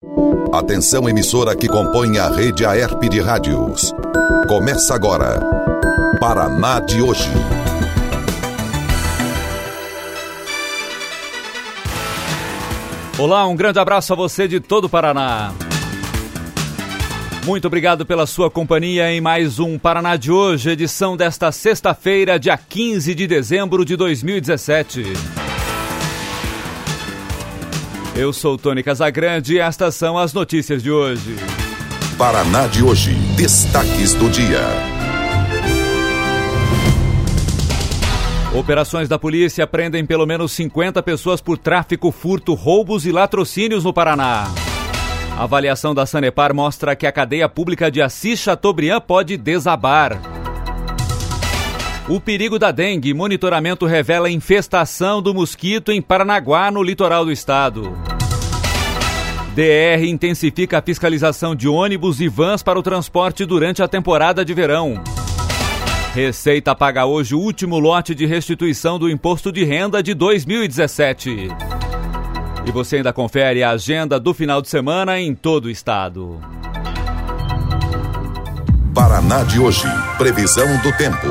Atenção, emissora que compõe a rede Aerp de rádios. Começa agora, Paraná de hoje. Olá, um grande abraço a você de todo o Paraná. Muito obrigado pela sua companhia em mais um Paraná de hoje, edição desta sexta-feira, dia 15 de dezembro de 2017. Eu sou Tony Casagrande e estas são as notícias de hoje. Paraná de hoje, destaques do dia. Operações da polícia prendem pelo menos 50 pessoas por tráfico, furto, roubos e latrocínios no Paraná. A avaliação da Sanepar mostra que a cadeia pública de Assis Chateaubriand pode desabar. O perigo da dengue, monitoramento revela infestação do mosquito em Paranaguá, no litoral do estado. DR intensifica a fiscalização de ônibus e vans para o transporte durante a temporada de verão. Receita paga hoje o último lote de restituição do Imposto de Renda de 2017. E você ainda confere a agenda do final de semana em todo o estado. Paraná de hoje, previsão do tempo.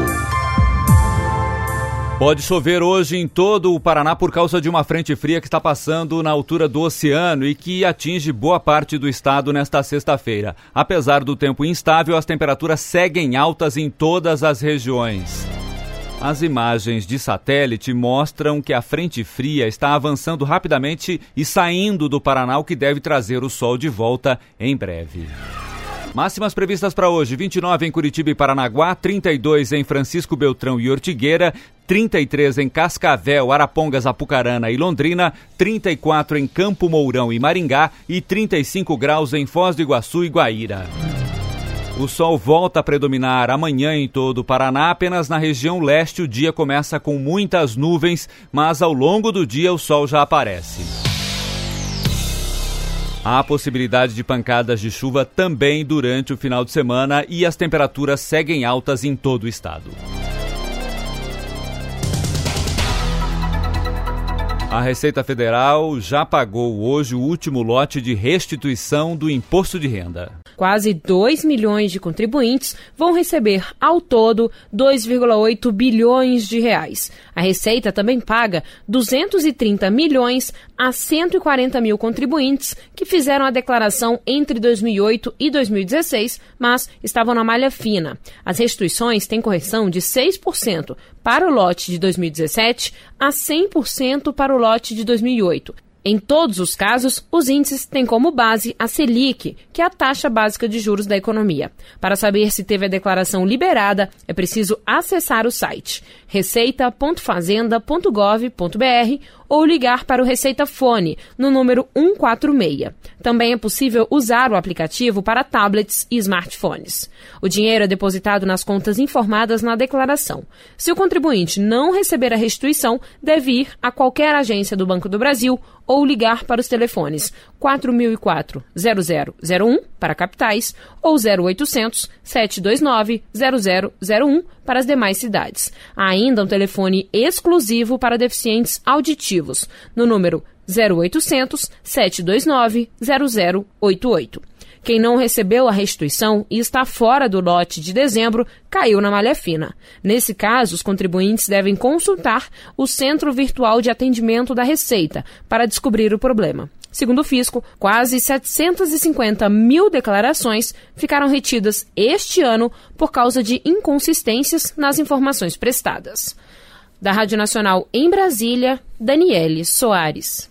Pode chover hoje em todo o Paraná por causa de uma frente fria que está passando na altura do oceano e que atinge boa parte do estado nesta sexta-feira. Apesar do tempo instável, as temperaturas seguem altas em todas as regiões. As imagens de satélite mostram que a frente fria está avançando rapidamente e saindo do Paraná, o que deve trazer o sol de volta em breve. Máximas previstas para hoje: 29 em Curitiba e Paranaguá, 32 em Francisco Beltrão e Ortigueira, 33 em Cascavel, Arapongas, Apucarana e Londrina, 34 em Campo Mourão e Maringá e 35 graus em Foz do Iguaçu e Guaíra. O sol volta a predominar amanhã em todo o Paraná, apenas na região leste o dia começa com muitas nuvens, mas ao longo do dia o sol já aparece. Há possibilidade de pancadas de chuva também durante o final de semana e as temperaturas seguem altas em todo o estado. A Receita Federal já pagou hoje o último lote de restituição do Imposto de Renda. Quase 2 milhões de contribuintes vão receber, ao todo, 2,8 bilhões de reais. A Receita também paga 230 milhões a 140 mil contribuintes que fizeram a declaração entre 2008 e 2016, mas estavam na malha fina. As restituições têm correção de 6% para o lote de 2017 a 100% para o lote de 2008. Em todos os casos, os índices têm como base a Selic, que é a taxa básica de juros da economia. Para saber se teve a declaração liberada, é preciso acessar o site receita.fazenda.gov.br ou ligar para o Receita Fone, no número 146. Também é possível usar o aplicativo para tablets e smartphones. O dinheiro é depositado nas contas informadas na declaração. Se o contribuinte não receber a restituição, deve ir a qualquer agência do Banco do Brasil ou ligar para os telefones 4004-0001 para capitais ou 0800-729-0001 para as demais cidades. Há ainda um telefone exclusivo para deficientes auditivos, no número 0800-729-0088. Quem não recebeu a restituição e está fora do lote de dezembro caiu na malha fina. Nesse caso, os contribuintes devem consultar o Centro Virtual de Atendimento da Receita para descobrir o problema. Segundo o Fisco, quase 750 mil declarações ficaram retidas este ano por causa de inconsistências nas informações prestadas. Da Rádio Nacional em Brasília, Daniele Soares.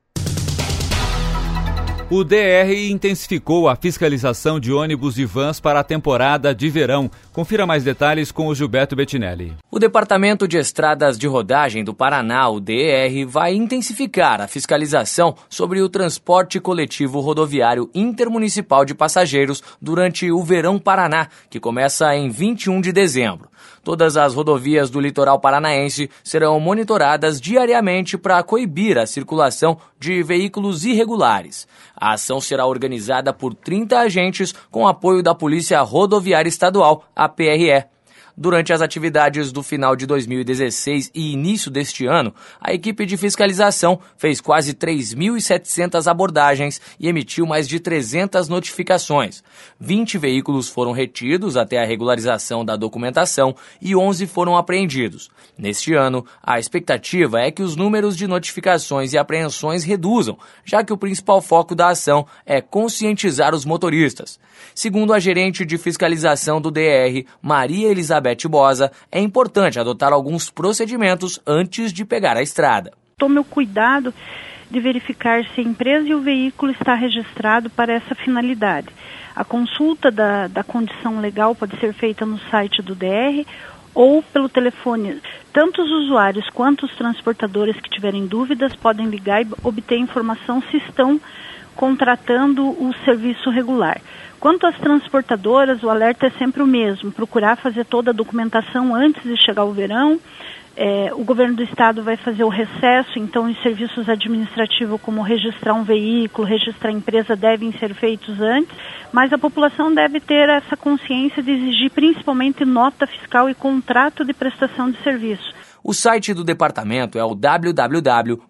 O DR intensificou a fiscalização de ônibus e vans para a temporada de verão. Confira mais detalhes com o Gilberto Bettinelli. O Departamento de Estradas de Rodagem do Paraná, o DR, vai intensificar a fiscalização sobre o transporte coletivo rodoviário intermunicipal de passageiros durante o Verão Paraná, que começa em 21 de dezembro. Todas as rodovias do litoral paranaense serão monitoradas diariamente para coibir a circulação de veículos irregulares. A ação será organizada por 30 agentes com apoio da Polícia Rodoviária Estadual, a PRE. Durante as atividades do final de 2016 e início deste ano, a equipe de fiscalização fez quase 3.700 abordagens e emitiu mais de 300 notificações. 20 veículos foram retidos até a regularização da documentação e 11 foram apreendidos. Neste ano, a expectativa é que os números de notificações e apreensões reduzam, já que o principal foco da ação é conscientizar os motoristas. Segundo a gerente de fiscalização do DR, Maria Elizabeth Bosa, é importante adotar alguns procedimentos antes de pegar a estrada. Tome o cuidado de verificar se a empresa e o veículo está registrado para essa finalidade. A consulta da condição legal pode ser feita no site do DR ou pelo telefone. Tanto os usuários quanto os transportadores que tiverem dúvidas podem ligar e obter informação se estão contratando o serviço regular. Quanto às transportadoras, o alerta é sempre o mesmo, procurar fazer toda a documentação antes de chegar o verão. O governo do estado vai fazer o recesso, então os serviços administrativos como registrar um veículo, registrar a empresa devem ser feitos antes, mas a população deve ter essa consciência de exigir principalmente nota fiscal e contrato de prestação de serviço. O site do departamento é o www.der.pr.gov.br.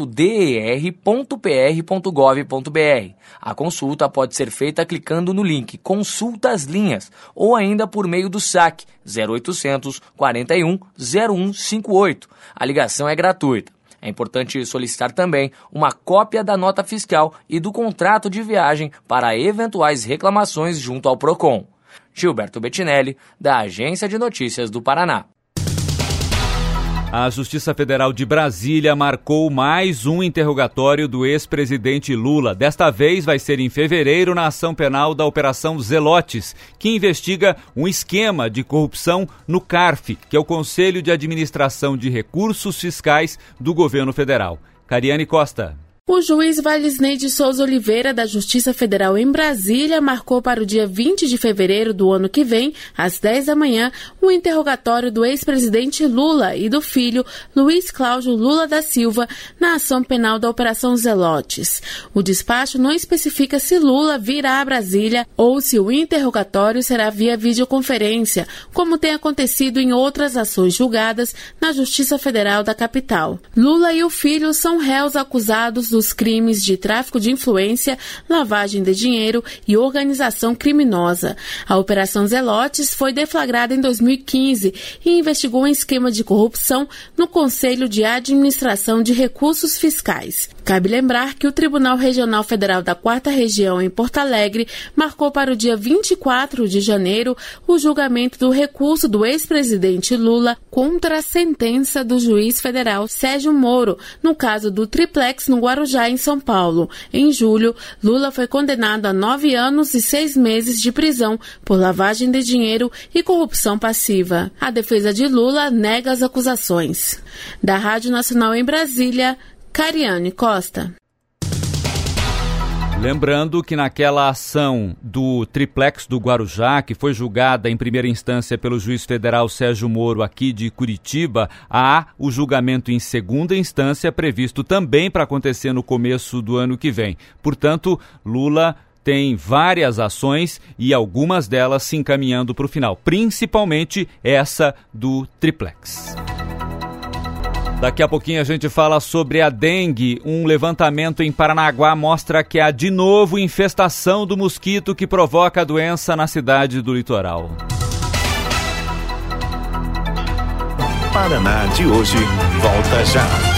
A consulta pode ser feita clicando no link Consulta as Linhas ou ainda por meio do SAC 0800 41 0158. A ligação é gratuita. É importante solicitar também uma cópia da nota fiscal e do contrato de viagem para eventuais reclamações junto ao PROCON. Gilberto Bettinelli, da Agência de Notícias do Paraná. A Justiça Federal de Brasília marcou mais um interrogatório do ex-presidente Lula. Desta vez vai ser em fevereiro na ação penal da Operação Zelotes, que investiga um esquema de corrupção no CARF, que é o Conselho de Administração de Recursos Fiscais do Governo Federal. Cariane Costa. O juiz Valisney de Souza Oliveira, da Justiça Federal em Brasília, marcou para o dia 20 de fevereiro do ano que vem, às 10 da manhã, o interrogatório do ex-presidente Lula e do filho Luiz Cláudio Lula da Silva na ação penal da Operação Zelotes. O despacho não especifica se Lula virá a Brasília ou se o interrogatório será via videoconferência, como tem acontecido em outras ações julgadas na Justiça Federal da capital. Lula e o filho são réus acusados dos crimes de tráfico de influência, lavagem de dinheiro e organização criminosa. A Operação Zelotes foi deflagrada em 2015 e investigou um esquema de corrupção no Conselho de Administração de Recursos Fiscais. Cabe lembrar que o Tribunal Regional Federal da 4ª Região em Porto Alegre marcou para o dia 24 de janeiro o julgamento do recurso do ex-presidente Lula contra a sentença do juiz federal Sérgio Moro, no caso do triplex no Guarujá, em São Paulo. Em julho, Lula foi condenado a 9 anos e 6 meses de prisão por lavagem de dinheiro e corrupção passiva. A defesa de Lula nega as acusações. Da Rádio Nacional em Brasília, Cariane Costa. Lembrando que naquela ação do triplex do Guarujá, que foi julgada em primeira instância pelo juiz federal Sérgio Moro aqui de Curitiba, há o julgamento em segunda instância previsto também para acontecer no começo do ano que vem. Portanto, Lula tem várias ações e algumas delas se encaminhando para o final, principalmente essa do triplex. Daqui a pouquinho a gente fala sobre a dengue. Um levantamento em Paranaguá mostra que há de novo infestação do mosquito que provoca a doença na cidade do litoral. Paraná de hoje volta já.